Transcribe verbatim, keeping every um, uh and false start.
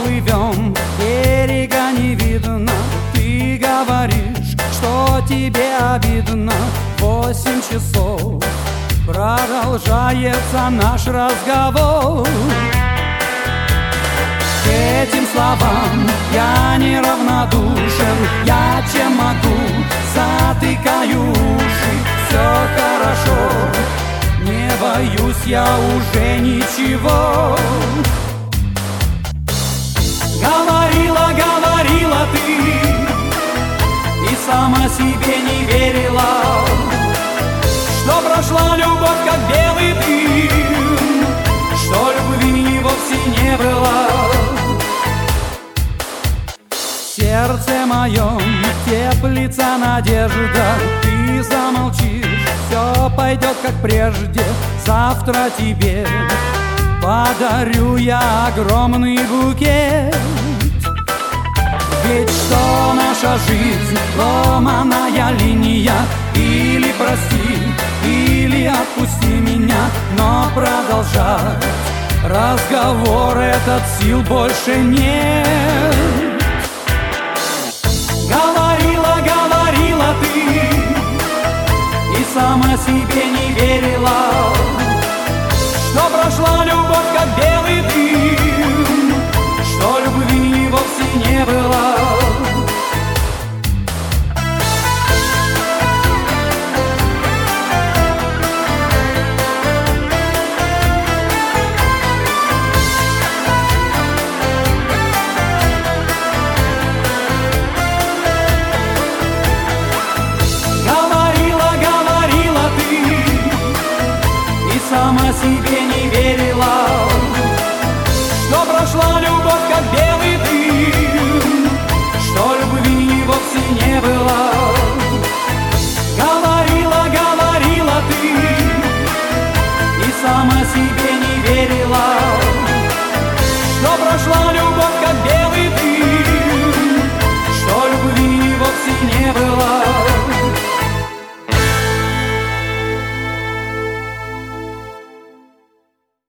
плывем, берега не видно. Ты говоришь, что тебе обидно. Восемь часов продолжается наш разговор. К этим словам я неравнодушен. Я чем могу, затыкаю уши. Все хорошо, не боюсь я уже ничего. Говорила, говорила ты, и сама себе не верила, что прошла любовь, как белый дым, что любви вовсе не было. В сердце моем теплится надежда. Ты замолчишь, все пойдет как прежде. Завтра тебе подарю я огромный букет. Ведь что наша жизнь, ломаная линия. Или прости, или отпусти меня, но продолжать разговор этот сил больше нет. Говорила, говорила ты, и сама себе не верила, что прошла любовь, как белый дым, что любви вовсе не было. Сама себе не верила, что прошла любовь, как белый дым, что любви вовсе не было. Говорила, говорила ты, и сама себе не верила, что прошла любовь, как белый дым, что любви вовсе не было.